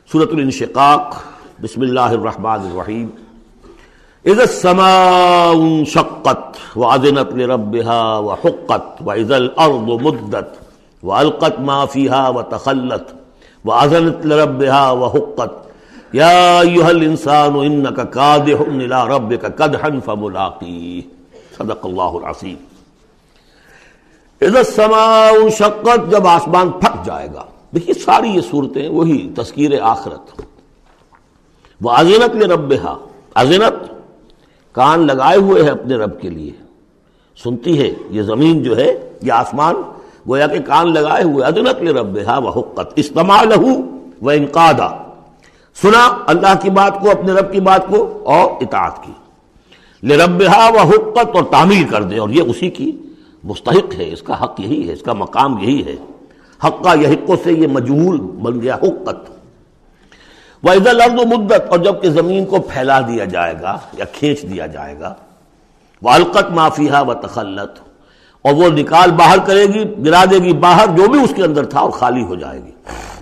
سورۃ الانشقاق، بسم اللہ الرحمن الرحیم۔ اذا السماء انشقت واذنت لربها وحقت واذا الارض مدت والقت ما فيها وتخلت واذنت لربها وحقت یا ایھا الانسان انک کادح الی ربک کدحا فملاقیہ۔ صدق اللہ العظیم۔ اذا السماء انشقت، جب آسمان پھٹ جائے گا۔ دیکھیے ساری یہ صورتیں وہی تذکیر آخرت۔ وَأَذِنَتْ لِرَبِّهَا، اذنت کان لگائے ہوئے ہے اپنے رب کے لیے، سنتی ہے یہ زمین جو ہے، یہ آسمان گویا کہ کان لگائے ہوئے۔ اذنت لِرَبِّهَا وَحُقَّتْ، اسْتَمَعَ لَهُ وَإِنْقَادَ، سنا اللہ کی بات کو، اپنے رب کی بات کو، اور اطاعت کی۔ لِرَبِّهَا وَحُقَّتْ، اور تعمیل کر دے، اور یہ اسی کی مستحق ہے، اس کا حق یہی ہے، اس کا مقام یہی ہے۔ حقہ یحق سے یہ مجہول بن گیا حقت۔ وَإِذَا الْأَرْضُ مُدَّتْ، اور جب کہ زمین کو پھیلا دیا جائے گا یا کھینچ دیا جائے گا۔ وَأَلْقَتْ مَا فِيهَا وَتَخَلَّتْ، اور وہ نکال باہر کرے گی، گرا دے گی باہر جو بھی اس کے اندر تھا، اور خالی ہو جائے گی۔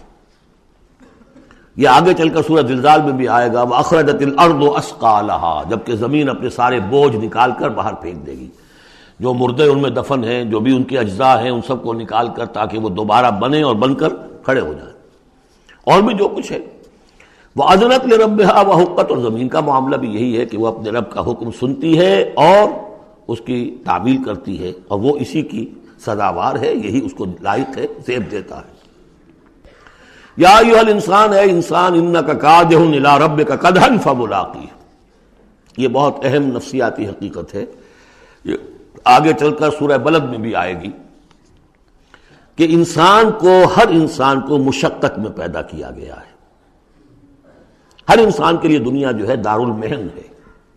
یہ آگے چل کر سورہ زلزال میں بھی آئے گا۔ وَأَخْرَجَتِ الْأَرْضُ أَثْقَالَهَا، جب کہ زمین اپنے سارے بوجھ نکال کر باہر پھینک دے گی، جو مردے ان میں دفن ہیں، جو بھی ان کے اجزاء ہیں، ان سب کو نکال کر، تاکہ وہ دوبارہ بنے اور بن کر کھڑے ہو جائیں، اور بھی جو کچھ ہے۔ وَأَذِنَتْ لِرَبِّهَا وَحُقَّتْ، اور زمین کا معاملہ بھی یہی ہے کہ وہ اپنے رب کا حکم سنتی ہے اور اس کی تعمیل کرتی ہے، اور وہ اسی کی سزاوار ہے، یہی اس کو لائق ہے، زیب دیتا ہے۔ یا ایھا الانسان، اے انسان، انک کادح الی ربک کدحا فملاقیہ، یہ بہت اہم نفسیاتی حقیقت ہے، یہ آگے چل کر سورہ بلد میں بھی آئے گی کہ انسان کو، ہر انسان کو مشقت میں پیدا کیا گیا ہے۔ ہر انسان کے لیے دنیا جو ہے دارالمحن ہے،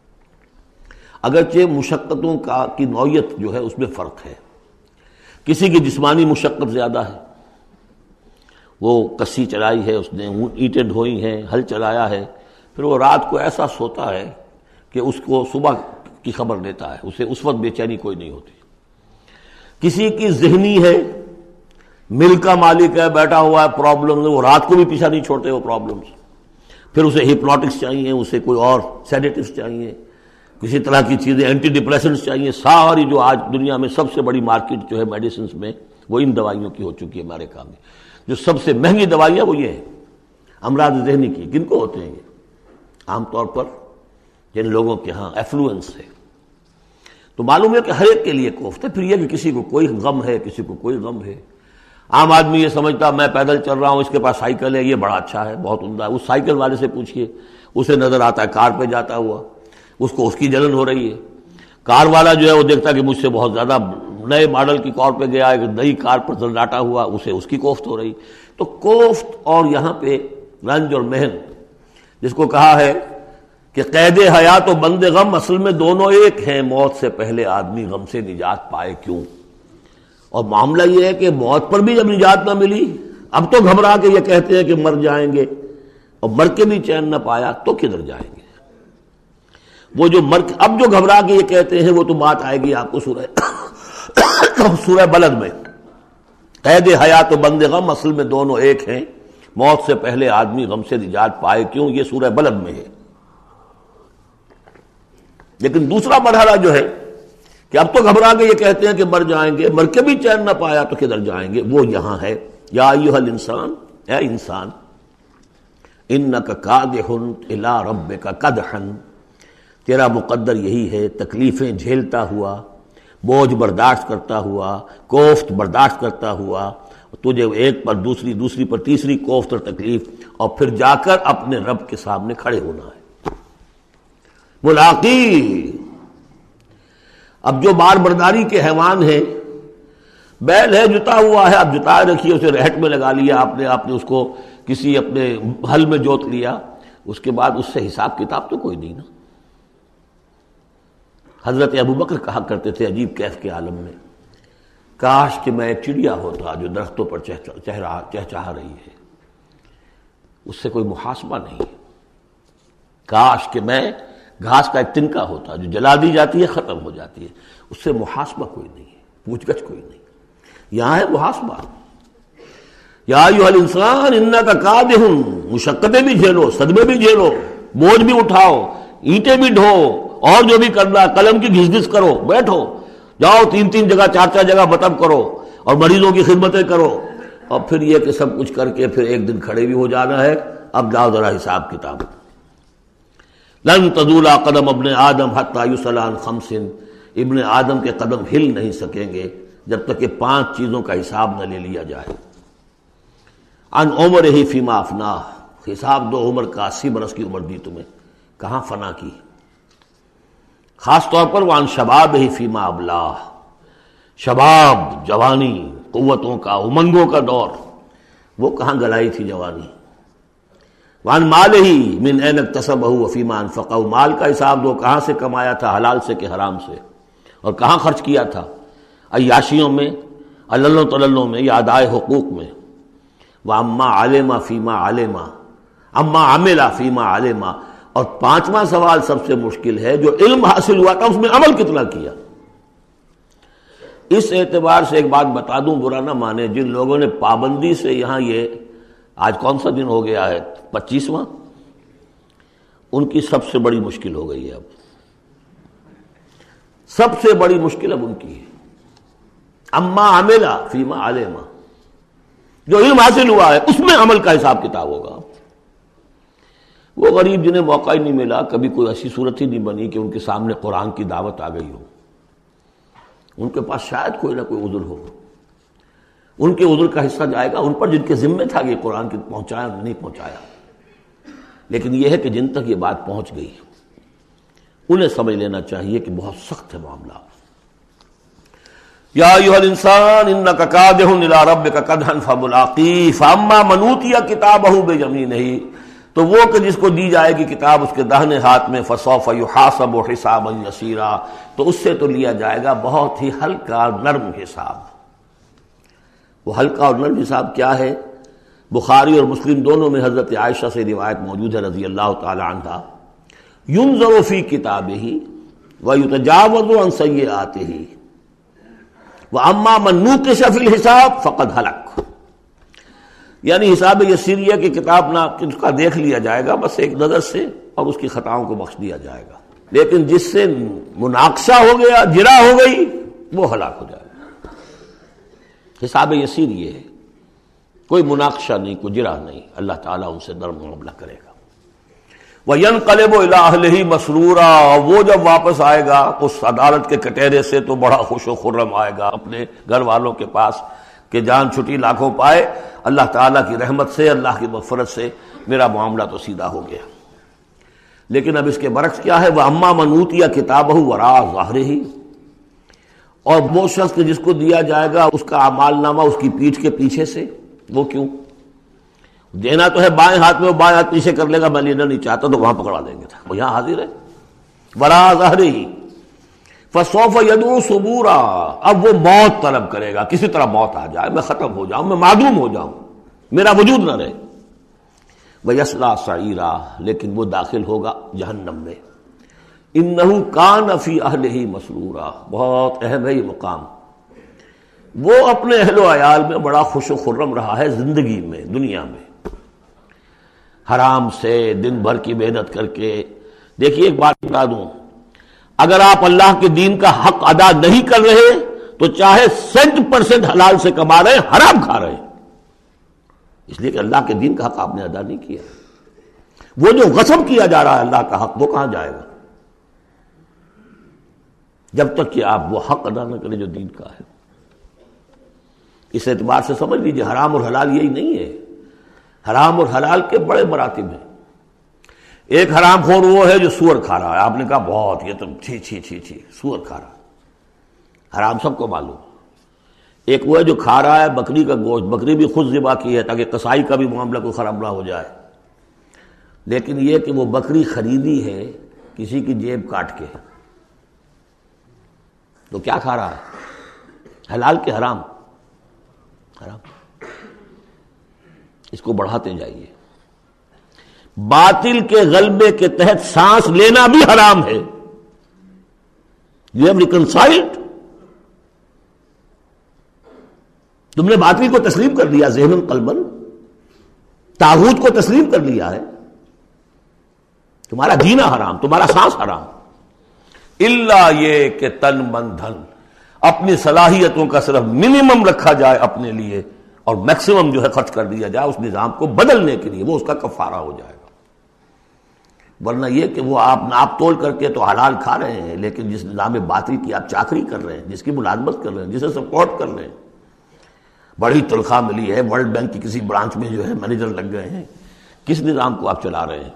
اگرچہ مشقتوں کی نوعیت جو ہے اس میں فرق ہے۔ کسی کی جسمانی مشقت زیادہ ہے، وہ کسی چلائی ہے، اس نے اینٹیں ڈھوئی ہیں، ہل چلایا ہے، پھر وہ رات کو ایسا سوتا ہے کہ اس کو صبح کی خبر لیتا ہے، اسے اس وقت بے چینی کوئی نہیں ہوتی۔ کسی کی ذہنی ہے، مل کا مالک ہے، بیٹھا ہوا ہے، پرابلم، وہ رات کو بھی پیچھا نہیں چھوڑتے وہ پرابلمز، پھر اسے ہپنوٹکس چاہیے، اسے کوئی اور سیڈیٹیوز چاہیے، کسی طرح کی چیزیں، اینٹی ڈپریسنٹس چاہیے۔ ساری جو آج دنیا میں سب سے بڑی مارکیٹ جو ہے میڈیسنز میں، وہ ان دوائیوں کی ہو چکی ہے امریکہ میں۔ جو سب سے مہنگی دوائیاں وہ یہ ہیں، امراض ذہنی کی۔ کن کو ہوتے ہیں یہ؟ عام طور پر جن لوگوں کے ہاں ایفلوئنس ہے۔ تو معلوم ہے کہ ہر ایک کے لیے کوفت ہے۔ پھر یہ کہ کسی کو کوئی غم ہے، کسی کو کوئی غم ہے۔ عام آدمی یہ سمجھتا میں پیدل چل رہا ہوں، اس کے پاس سائیکل ہے، یہ بڑا اچھا ہے، بہت عمدہ ہے۔ اس سائیکل والے سے پوچھئے، اسے نظر آتا ہے کار پہ جاتا ہوا، اس کو اس کی جلن ہو رہی ہے۔ کار والا جو ہے وہ دیکھتا ہے کہ مجھ سے بہت زیادہ نئے ماڈل کی کار پہ گیا ہے، نئی کار پر زناٹا ہوا، اسے اس کی کوفت ہو رہی۔ تو کوفت اور یہاں پہ رنج اور محن، جس کو کہا ہے کہ قید حیات و بند غم اصل میں دونوں ایک ہیں، موت سے پہلے آدمی غم سے نجات پائے کیوں۔ اور معاملہ یہ ہے کہ موت پر بھی جب نجات نہ ملی، اب تو گھبرا کے یہ کہتے ہیں کہ مر جائیں گے، اور مر کے بھی چین نہ پایا تو کدھر جائیں گے۔ وہ جو اب جو گھبرا کے یہ کہتے ہیں، وہ تو بات آئے گی آپ کو سورہ بلد میں۔ قید حیات و بند غم اصل میں دونوں ایک ہیں، موت سے پہلے آدمی غم سے نجات پائے کیوں، یہ سورہ بلد میں ہے۔ لیکن دوسرا مرحلہ جو ہے کہ اب تو گھبرا کے یہ کہتے ہیں کہ مر جائیں گے، مر کے بھی چین نہ پایا تو کدھر جائیں گے، وہ یہاں ہے۔ یا ایھا الانسان، اے انسان، انک کادح الی ربک کدحا، تیرا مقدر یہی ہے، تکلیفیں جھیلتا ہوا، بوجھ برداشت کرتا ہوا، کوفت برداشت کرتا ہوا، تجھے ایک پر دوسری پر تیسری کوفت اور تکلیف، اور پھر جا کر اپنے رب کے سامنے کھڑے ہونا ہے۔ ملاقی، اب جو بار برداری کے حیوان ہیں، بیل ہے جتا ہوا ہے، اب جتائے رکھیے، اسے رہٹ میں لگا لیا آپ نے اس کو کسی اپنے ہل میں جوت لیا، اس کے بعد اس سے حساب کتاب تو کوئی نہیں نا۔ حضرت ابوبکر کہا کرتے تھے عجیب کیف کے عالم میں، کاش کہ میں ایک چڑیا ہوتا جو درختوں پر چہچہا رہی ہے، اس سے کوئی محاسبہ نہیں ہے۔ کاش کہ میں گھاس کا ایک تنکا ہوتا جو جلا دی جاتی ہے، ختم ہو جاتی ہے، اس سے محاسبہ کوئی نہیں ہے، پوچھ گچھ کوئی نہیں۔ یہاں ہے محاسبہ، یا ایھا الانسان انک کادح، مشقتیں بھی جھیلو، صدمے بھی جھیلو، بوجھ بھی اٹھاؤ، اینٹیں بھی ڈھو، اور جو بھی کرنا قلم کی گھس گھس کرو، بیٹھو، جاؤ 3 جگہ 4 جگہ مطلب کرو اور مریضوں کی خدمتیں کرو، اور پھر یہ کہ سب کچھ کر کے پھر ایک دن کھڑے بھی ہو جانا ہے، اب جاؤ ذرا حساب کتاب۔ لن تزول قدم ابن آدم حتی یسأل عن 5، ابن آدم کے قدم ہل نہیں سکیں گے جب تک کہ 5 چیزوں کا حساب نہ لے لیا جائے۔ عن عمرہ فیما افناہ، حساب دو عمر کا، 80 برس کی عمر دی تمہیں، کہاں فنا کی؟ خاص طور پر وعن شبابہ فیما ابلاہ، شباب، جوانی، قوتوں کا، امنگوں کا دور، وہ کہاں گلائی تھی جوانی۔ وعن مالہ من این اکتسبہ وفیما انفقہ، مال کا حساب دو، کہاں سے کمایا تھا، حلال سے کہ حرام سے، اور کہاں خرچ کیا تھا، عیاشیوں میں، عللوں تللوں میں، یا ادائے حقوق میں۔ وَأَمَّا عَلِمَ فِيمَا عَلِمَ، اما عمل فیما علم، اور 5واں سوال سب سے مشکل ہے، جو علم حاصل ہوا تھا اس میں عمل کتنا کیا۔ اس اعتبار سے ایک بات بتا دوں، برا نہ مانے، جن لوگوں نے پابندی سے یہاں، یہ آج کون سا دن ہو گیا ہے، 25واں، ان کی سب سے بڑی مشکل ہو گئی ہے۔ اب سب سے بڑی مشکل اب ان کی ہے، اما عمل فیما علم، جو علم حاصل ہوا ہے اس میں عمل کا حساب کتاب ہوگا۔ وہ غریب جنہیں موقع ہی نہیں ملا، کبھی کوئی ایسی صورت ہی نہیں بنی کہ ان کے سامنے قرآن کی دعوت آ گئی ہو، ان کے پاس شاید کوئی نہ کوئی عذر ہو، ان کے عذر کا حصہ جائے گا ان پر جن کے ذمہ تھا کہ قرآن کی پہنچایا، نہیں پہنچایا۔ لیکن یہ ہے کہ جن تک یہ بات پہنچ گئی انہیں سمجھ لینا چاہیے کہ بہت سخت ہے معاملہ۔ یا ایھا الانسان انک کادح الی ربک کدحا فملاقیہ فاما من اوتی کتابہ بیمینہ، تو وہ کہ جس کو دی جائے گی کتاب اس کے داہنے ہاتھ میں، فسوف یحاسب حسابا یسیرا، تو اس سے تو لیا جائے گا بہت ہی ہلکا نرم حساب۔ وہ ہلکا اور نرم حساب کیا ہے؟ بخاری اور مسلم دونوں میں حضرت عائشہ سے روایت موجود ہے رضی اللہ تعالی عنہا، ینظر فی کتابہ ویتجاوز عن سیئاتہ واما من نوقش فی الحساب فقد ہلک، یعنی حساب یسیریہ کی کتاب نہ اس کا دیکھ لیا جائے گا بس ایک نظر سے، اور اس کی خطاؤں کو بخش دیا جائے گا، لیکن جس سے مناقشہ ہو گیا، جرا ہو گئی، وہ ہلاک ہو جائے گا۔ حساب یسیر یہ ہے، کوئی مناقشہ نہیں، کوئی جرا نہیں، اللہ تعالیٰ ان سے نرم معاملہ کرے گا۔ وَيَنْقَلِبُ إِلَىٰ أَهْلِهِ مَسْرُورًا، وہ جب واپس آئے گا اس عدالت کے کٹہرے سے تو بڑا خوش و خرم آئے گا اپنے گھر والوں کے پاس کہ جان چھٹی لاکھوں پائے، اللہ تعالیٰ کی رحمت سے، اللہ کی مغفرت سے میرا معاملہ تو سیدھا ہو گیا۔ لیکن اب اس کے برعکس کیا ہے، وَأَمَّا مَنْ أُوتِيَ كِتَابَهُ وَرَاءَ ظَهْرِهِ، اور وہ شخص کہ جس کو دیا جائے گا اس کا اعمال نامہ اس کی پیٹھ کے پیچھے سے، وہ کیوں؟ دینا تو ہے بائیں ہاتھ میں، وہ بائیں ہاتھ پیچھے کر لے گا، میں لینا نہیں چاہتا تو وہاں پکڑا دیں گے، وہ یہاں حاضر ہے۔ وَرَاءَ ظَهْرِهِ فَسَوْفَ يَدْعُو ثُبُورًا، اب وہ موت طلب کرے گا، کسی طرح موت آ جائے، میں ختم ہو جاؤں، میں معدوم ہو جاؤں، میرا وجود نہ رہے۔ وَيَصْلَىٰ سَعِيرًا، لیکن وہ داخل ہوگا جہنم میں۔ إِنَّهُ كَانَ فِي أَهْلِهِ مَسْرُورًا، بہت اہم ہے یہ مقام، وہ اپنے اہل و عیال میں بڑا خوش و خرم رہا ہے زندگی میں، دنیا میں، حرام سے دن بھر کی محنت کر کے۔ دیکھیے ایک بات بتا دوں، اگر آپ اللہ کے دین کا حق ادا نہیں کر رہے تو چاہے 100% حلال سے کما رہے ہیں، حرام کھا رہے ہیں، اس لیے کہ اللہ کے دین کا حق آپ نے ادا نہیں کیا۔ وہ جو غصب کیا جا رہا ہے اللہ کا حق، وہ کہاں جائے گا جب تک کہ آپ وہ حق ادا نہ کریں جو دین کا ہے۔ اس اعتبار سے سمجھ لیجیے حرام اور حلال یہی نہیں ہے، حرام اور حلال کے بڑے مراتب ہیں۔ ایک حرام خور وہ ہے جو سور کھا رہا ہے، آپ نے کہا بہت یہ تو چھی چھی چھی چھی، سور کھا رہا ہے، حرام سب کو معلوم۔ ایک وہ ہے جو کھا رہا ہے بکری کا گوشت، بکری بھی خود ذبح کی ہے تاکہ قصائی کا بھی معاملہ کوئی خراب نہ ہو جائے، لیکن یہ کہ وہ بکری خریدی ہے کسی کی جیب کاٹ کے، تو کیا کھا رہا ہے؟ حلال کے حرام؟ حرام۔ اس کو بڑھاتے جائیے، باطل کے غلبے کے تحت سانس لینا بھی حرام ہے۔ یو ہیو ریکنسائلڈ، تم نے باطل کو تسلیم کر لیا، ذہن قلبن، طاغوت کو تسلیم کر لیا ہے، تمہارا جینا حرام، تمہارا سانس حرام، الا یہ کہ تن من دھن، اپنی صلاحیتوں کا صرف منیمم رکھا جائے اپنے لیے اور میکسیمم جو ہے خرچ کر دیا جائے اس نظام کو بدلنے کے لیے، وہ اس کا کفارہ ہو جائے گا۔ ورنہ یہ کہ وہ آپ ناپ تول کر کے تو حلال کھا رہے ہیں، لیکن جس نظام باطل کی آپ چاکری کر رہے ہیں، جس کی ملازمت کر رہے ہیں، جسے سپورٹ کر رہے ہیں، بڑی تنخواہ ملی ہے، ورلڈ بینک کی کسی برانچ میں جو ہے مینیجر لگ گئے ہیں، کس نظام کو آپ چلا رہے ہیں؟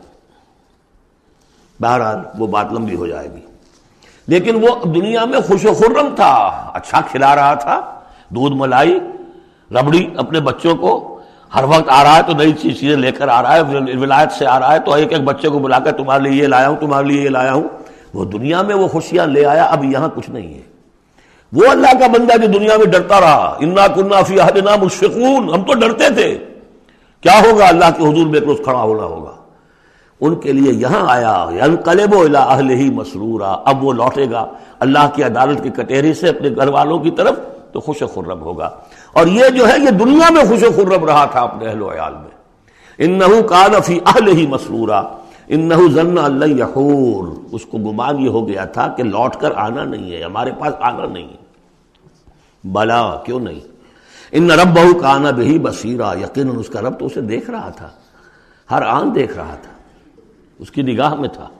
بہرحال وہ بات لمبی ہو جائے گی، لیکن وہ دنیا میں خوش و خرم تھا، اچھا کھلا رہا تھا، دودھ ملائی ربڑی اپنے بچوں کو، ہر وقت آ رہا ہے تو نئی چیزیں لے کر آ رہا ہے، ولایت سے آ رہا ہے تو ایک ایک بچے کو بلا کر تمہارے لیے یہ لایا ہوں، تمہارے لیے یہ لایا ہوں، وہ دنیا میں وہ خوشیاں لے آیا، اب یہاں کچھ نہیں ہے۔ وہ اللہ کا بندہ جو دنیا میں ڈرتا رہا، انا کنا فی احدنا مشفقون، ہم تو ڈرتے تھے کیا ہوگا، اللہ کے حضور میں ایک روز کھڑا ہونا ہوگا، ان کے لیے یہاں آیا ینقلب الی اہلہ مسرورا، اب وہ لوٹے گا اللہ کی عدالت کے کٹہرے سے اپنے گھر والوں کی طرف تو خوش و خرم ہوگا۔ اور یہ جو ہے یہ دنیا میں خوش و خرم رہا تھا اپنے اہل و عیال میں، انہ کان فی اہلہ مسرورا انہ ظن ان لن یحور، اس کو گمان یہ ہو گیا تھا کہ لوٹ کر آنا نہیں ہے، ہمارے پاس آنا نہیں ہے۔ بلا، کیوں نہیں، ان ربہ کان بہ بصیرا، یقیناً اس کا رب تو اسے دیکھ رہا تھا، ہر آن دیکھ رہا تھا، اس کی نگاہ میں تھا۔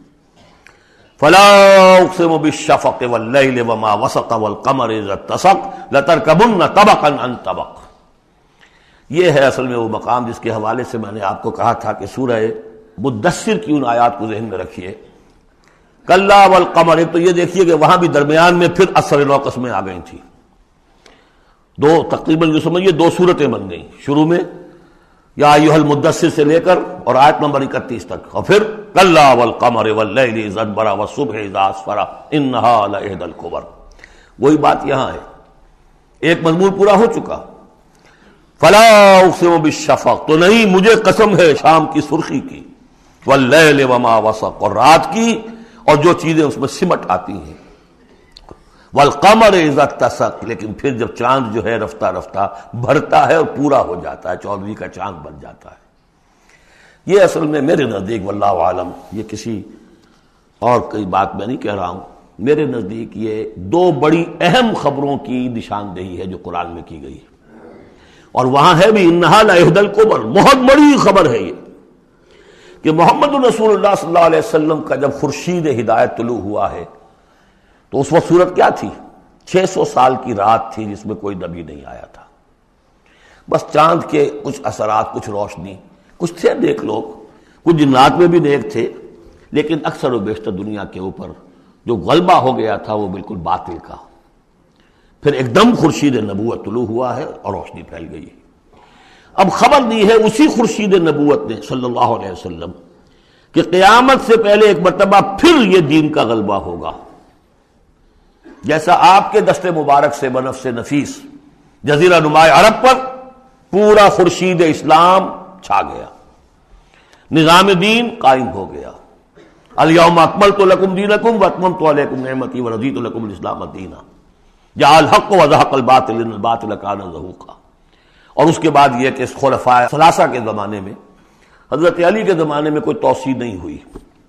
فلا اقسم بالشفق واللیل وما وسق والقمر اذا اتسق لترکبن طبقا عن طبق، یہ ہے اصل میں وہ مقام جس کے حوالے سے میں نے آپ کو کہا تھا کہ سورہ مدثر کی ان آیات کو ذہن میں رکھیے۔ کلا والقمر، تو یہ دیکھیے کہ وہاں بھی درمیان میں پھر اثر نو قسمیں آ گئی تھیں، دو تقریباً جو سمجھیے دو صورتیں بن گئیں، شروع میں یا ایھا المدثر سے لے کر اور آیت نمبر 31 تک، اور پھر کلا والقمر واللیل اذ ادبر والصبح اذا اسفر انھا لإحدی الکبر، وہی بات یہاں ہے، ایک مضمون پورا ہو چکا۔ فلا اقسم بالشفق، تو نہیں مجھے قسم ہے شام کی سرخی کی، واللیل وما وسق، اور رات کی اور جو چیزیں اس میں سمٹ آتی ہیں، والقمر اذا اتسق، لیکن پھر جب چاند جو ہے رفتہ رفتہ بھرتا ہے اور پورا ہو جاتا ہے، 14ویں کا چاند بن جاتا ہے۔ یہ اصل میں میرے نزدیک واللہ عالم، یہ کسی اور کوئی بات میں نہیں کہہ رہا ہوں، میرے نزدیک یہ دو بڑی اہم خبروں کی نشاندہی ہے جو قرآن میں کی گئی ہے، اور وہاں ہے بھی انہا لإحدی الکبر، بہت بڑی خبر ہے یہ کہ محمد رسول اللہ صلی اللہ علیہ وسلم کا جب خورشید ہدایت طلوع ہوا ہے تو اس وقت صورت کیا تھی؟ 600 سال کی رات تھی جس میں کوئی نبی نہیں آیا تھا، بس چاند کے کچھ اثرات، کچھ روشنی، کچھ تھے نیک لوگ، کچھ جنات میں بھی نیک تھے، لیکن اکثر و بیشتر دنیا کے اوپر جو غلبہ ہو گیا تھا وہ بالکل باطل کا۔ پھر ایک دم خورشید نبوت طلوع ہوا ہے اور روشنی پھیل گئی ہے۔ اب خبر دی ہے اسی خورشید نبوت نے صلی اللہ علیہ وسلم کہ قیامت سے پہلے ایک مرتبہ پھر یہ دین کا غلبہ ہوگا، جیسا آپ کے دست مبارک سے بنفس نفیس جزیرہ نماء عرب پر پورا خورشید اسلام چھا گیا، نظام دین قائم ہو گیا۔ الیوم اکملت لکم دینکم واتممت علیکم نعمتی ورضیت لکم الاسلام دینا، جاء الحق وزهق الباطل ان الباطل کان زہوقا۔ اور اس کے بعد یہ کہ خلفاء ثلاثہ کے زمانے میں، حضرت علی کے زمانے میں کوئی توسیع نہیں ہوئی،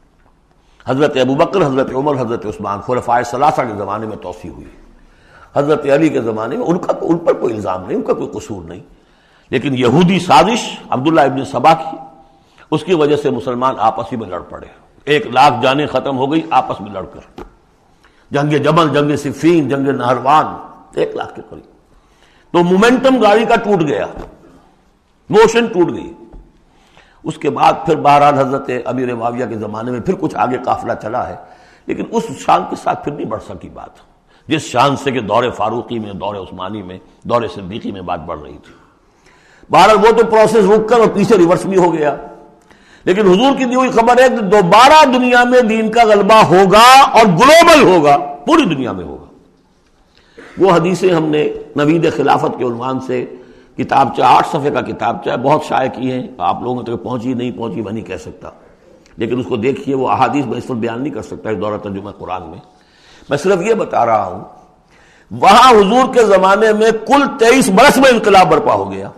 حضرت ابوبکر، حضرت عمر، حضرت عثمان، خلفاء ثلاثہ کے زمانے میں توسیع ہوئی۔ حضرت علی کے زمانے میں ان پر کوئی الزام نہیں، ان کا کوئی قصور نہیں، لیکن یہودی سازش عبداللہ ابن سبا کی، اس کی وجہ سے مسلمان آپس ہی میں لڑ پڑے، 1,00,000 جانیں ختم ہو گئی آپس میں لڑ کر، جنگ جمل، جنگ صفین، جنگ نہروان، 1,00,000 کے قریب۔ تو مومنٹم گاڑی کا ٹوٹ گیا، موشن ٹوٹ گئی۔ اس کے بعد پھر بہرحال حضرت امیر معاویہ کے زمانے میں پھر کچھ آگے قافلہ چلا ہے، لیکن اس شان کے ساتھ پھر نہیں بڑھ سکی بات، جس شان سے کہ دور فاروقی میں، دور عثمانی میں، دور صدیقی میں بات بڑھ رہی تھی۔ بہرحال وہ تو پروسیس رک کر اور پیچھے ریورس بھی ہو گیا، لیکن حضور کی دی ہوئی خبر ہے کہ دوبارہ دنیا میں دین کا غلبہ ہوگا اور گلوبل ہوگا، پوری دنیا میں ہوگا۔ وہ حدیثیں ہم نے نوید خلافت کے عنوان سے کتابچہ 8 صفحے کا کتابچہ بہت شائع کی ہیں، آپ لوگوں تک پہنچی نہیں پہنچی میں نہیں کہہ سکتا، لیکن اس کو دیکھیے، وہ احادیث میں اس وقت بیان نہیں کر سکتا اس دورہ ترجمہ قرآن میں۔ میں صرف یہ بتا رہا ہوں وہاں حضور کے زمانے میں کل 23 برس میں انقلاب برپا ہو گیا.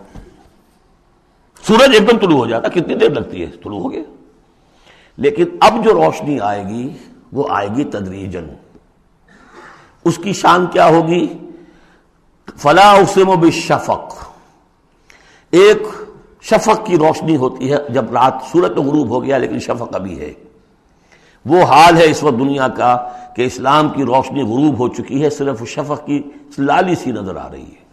سورج ایک دم طلوع ہو جاتا، کتنی دیر لگتی ہے، طلوع ہو گیا. لیکن اب جو روشنی آئے گی وہ آئے گی تدریجاً. اس کی شان کیا ہوگی؟ فلا اقسم بالشفق. ایک شفق کی روشنی ہوتی ہے جب رات سورج تو غروب ہو گیا لیکن شفق ابھی ہے. وہ حال ہے اس وقت دنیا کا کہ اسلام کی روشنی غروب ہو چکی ہے، صرف شفق کی لالی سی نظر آ رہی ہے.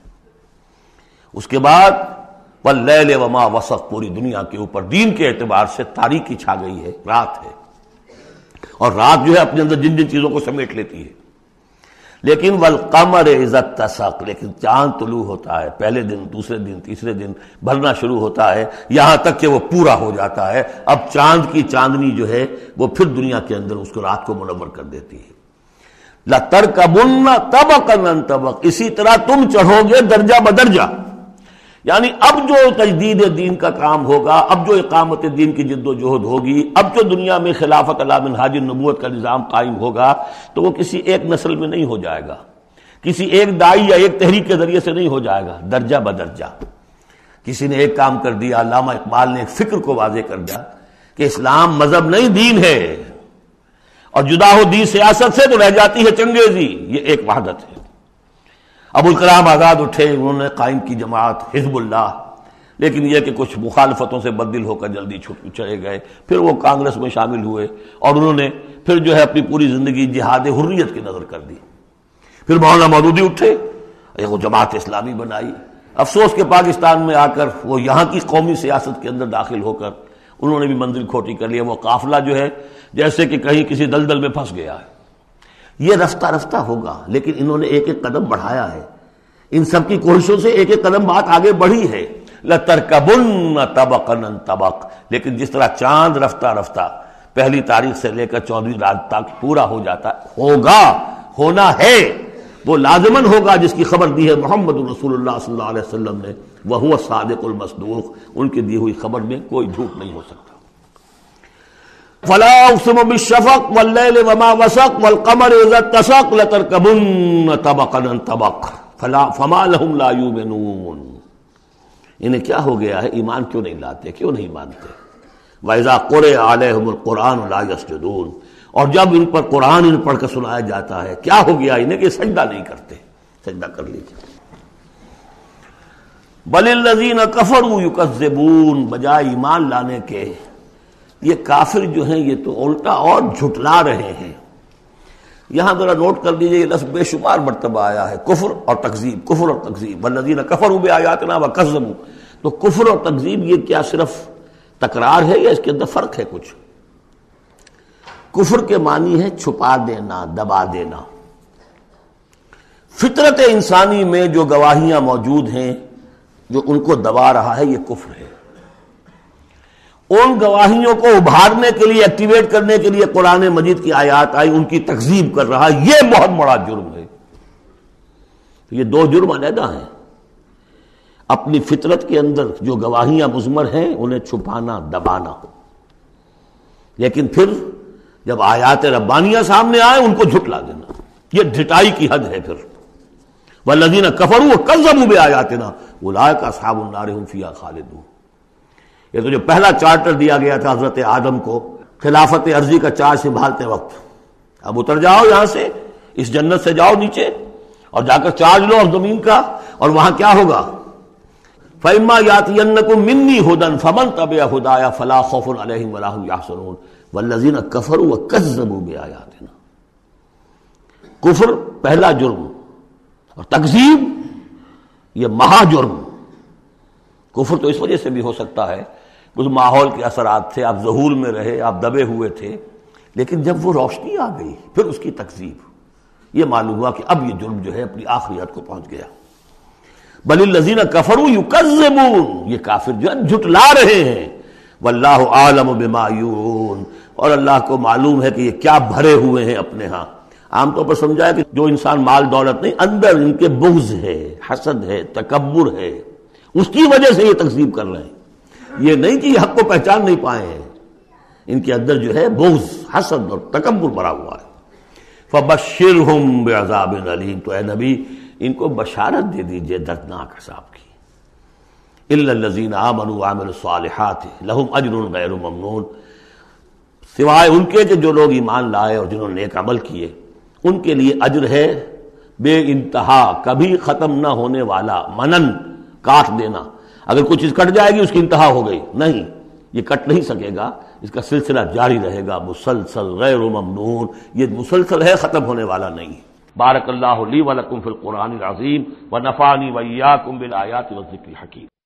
اس کے بعد واللیل وما وسق، پوری دنیا کے اوپر دین کے اعتبار سے تاریکی چھا گئی ہے، رات ہے. اور رات جو ہے اپنے اندر جن جن چیزوں کو سمیٹ لیتی ہے. لیکن والقمر اذا اتسق، لیکن چاند طلوع ہوتا ہے، پہلے دن، دوسرے دن، تیسرے دن بھرنا شروع ہوتا ہے، یہاں تک کہ وہ پورا ہو جاتا ہے. اب چاند کی چاندنی جو ہے وہ پھر دنیا کے اندر اس کو رات کو منور کر دیتی ہے. لَتَرْكَبُنَّ طَبَقًا عَنْ طَبَقٍ، اسی طرح تم چڑھو گے درجہ بدرجہ. یعنی اب جو تجدید دین کا کام ہوگا، اب جو اقامت دین کی جد و جہد ہوگی، اب جو دنیا میں خلافت علی منہاج النبوت کا نظام قائم ہوگا تو وہ کسی ایک نسل میں نہیں ہو جائے گا، کسی ایک دائی یا ایک تحریک کے ذریعے سے نہیں ہو جائے گا، درجہ بدرجہ. کسی نے ایک کام کر دیا، علامہ اقبال نے ایک فکر کو واضح کر دیا کہ اسلام مذہب نہیں دین ہے، اور جدا ہو دین سیاست سے تو رہ جاتی ہے چنگیزی. یہ ایک وحدت ہے. ابوالکلام آزاد اٹھے، انہوں نے قائم کی جماعت حزب اللہ، لیکن یہ کہ کچھ مخالفتوں سے بددل ہو کر جلدی چلے گئے. پھر وہ کانگریس میں شامل ہوئے اور انہوں نے پھر جو ہے اپنی پوری زندگی جہاد حریت کی نظر کر دی. پھر مولانا مودودی اٹھے، وہ جماعت اسلامی بنائی. افسوس کہ پاکستان میں آ کر وہ یہاں کی قومی سیاست کے اندر داخل ہو کر انہوں نے بھی منزل کھوٹی کر لی. وہ قافلہ جو ہے جیسے کہ کہیں کسی دلدل میں پھنس گیا ہے. یہ رفتہ رفتہ ہوگا، لیکن انہوں نے ایک ایک قدم بڑھایا ہے. ان سب کی کوششوں سے ایک ایک قدم بات آگے بڑھی ہے. لَتَرْكَبُنَّ طَبَقًا عَنْ طَبَقٍ، لیکن جس طرح چاند رفتہ رفتہ پہلی تاریخ سے لے کر 14ویں رات تک پورا ہو جاتا ہوگا، ہونا ہے، وہ لازماً ہوگا جس کی خبر دی ہے محمد رسول اللہ صلی اللہ علیہ وسلم نے. وَهُوَ الصَّادِقُ الْمَصْدُوقُ، ان کی دی ہوئی خبر میں کوئی جھوٹ نہیں ہو سکتا. فلا اقسم بالشفق واللیل وما وسق والقمر اذا اتسق لتركبن طبقا عن طبق فما لهم لا يؤمنون. انہیں کیا ہو گیا ہے؟ ایمان کیوں نہیں لاتے، کیوں نہیں مانتے؟ واذا قرئ عليهم القرآن لا يسجدون، اور جب ان پر قرآن ان پڑھ کر سنایا جاتا ہے کیا ہو گیا انہیں کہ سجدہ نہیں کرتے. سجدہ کر لیجیے. بل الذين كفروا يكذبون، بجائے ایمان لانے کے یہ کافر جو ہیں یہ تو الٹا اور جھٹلا رہے ہیں. یہاں ذرا نوٹ کر لیجیے، یہ لفظ بے شمار مرتبہ آیا ہے، کفر اور تکذیب، کفر اور تکذیب. والذین کفروا بآیاتنا وکذبوا، تو کفر اور تکذیب یہ کیا صرف تکرار ہے یا اس کے اندر فرق ہے کچھ؟ کفر کے معنی ہے چھپا دینا، دبا دینا. فطرت انسانی میں جو گواہیاں موجود ہیں جو ان کو دبا رہا ہے یہ کفر ہے. ان گواہیوں کو ابھارنے کے لیے، ایکٹیویٹ کرنے کے لیے قرآن مجید کی آیات آئی، ان کی تکذیب کر رہا ہے، یہ بہت بڑا جرم ہے. یہ دو جرم علیحدہ ہیں. اپنی فطرت کے اندر جو گواہیاں مضمر ہیں انہیں چھپانا، دبانا، لیکن پھر جب آیات ربانیہ سامنے آئے ان کو جھٹلا دینا، یہ ڈھٹائی کی حد ہے. پھر والذین کفروا وکذبوا بآیاتنا اولئک اصحاب النار هم فیہا خالدون. یہ تو جو پہلا چارٹر دیا گیا تھا حضرت آدم کو خلافت عرضی کا چارج سنبھالتے وقت، اب اتر جاؤ یہاں سے، اس جنت سے جاؤ نیچے اور جا کر چارج لو اور زمین کا، اور وہاں کیا ہوگا؟ فَإِمَّا يَأْتِيَنَّكُم مِّنِّي هُدًى فَمَن تَبِعَ هُدَايَ فَلَا خَوْفٌ عَلَيْهِمْ وَلَا هُمْ يَحْزَنُونَ وَالَّذِينَ كَفَرُوا وَكَذَّبُوا بِآيَاتِنَا. کفر پہلا جرم اور تکذیب یہ مہا جرم. کفر تو اس وجہ سے بھی ہو سکتا ہے کچھ ماحول کے اثرات تھے، آپ ذہول میں رہے، آپ دبے ہوئے تھے، لیکن جب وہ روشنی آ گئی پھر اس کی تکذیب، یہ معلوم ہوا کہ اب یہ جرم جو ہے اپنی آخری حد کو پہنچ گیا. بل الذین کفروا یکذبون، یہ کافر جو ہے جھٹلا رہے ہیں. واللہ عالم بما یعون، اور اللہ کو معلوم ہے کہ یہ کیا بھرے ہوئے ہیں اپنے ہاں. عام طور پر سمجھا ہے کہ جو انسان مال دولت نہیں، اندر ان کے بغض ہے، حسد ہے، تکبر ہے، اس کی وجہ سے یہ تکذیب کر رہے ہیں. یہ نہیں کہ یہ حق کو پہچان نہیں پائے ہیں، ان کے اندر جو ہے بغض، حسد اور تکبر بھرا ہوا ہے. فبشرہم بعذاب علیم، تو اے نبی ان کو بشارت دے دیجئے دردناک عذاب کی۔ الا الذین آمنوا وعملوا الصالحات لہم اجر غیر ممنون، سوائے ان کے کہ جو لوگ ایمان لائے اور جنہوں نے نیک عمل کیے، ان کے لیے اجر ہے بے انتہا، کبھی ختم نہ ہونے والا، منن کاٹ دینا، اگر کوئی چیز کٹ جائے گی اس کی انتہا ہو گئی، نہیں، یہ کٹ نہیں سکے گا، اس کا سلسلہ جاری رہے گا، مسلسل غیر ممنون، یہ مسلسل ہے، ختم ہونے والا نہیں۔ بارک اللہ لی ولکم فی القرآن العظیم ونفعنی وإیاکم بالآیات والذکر الحکیم۔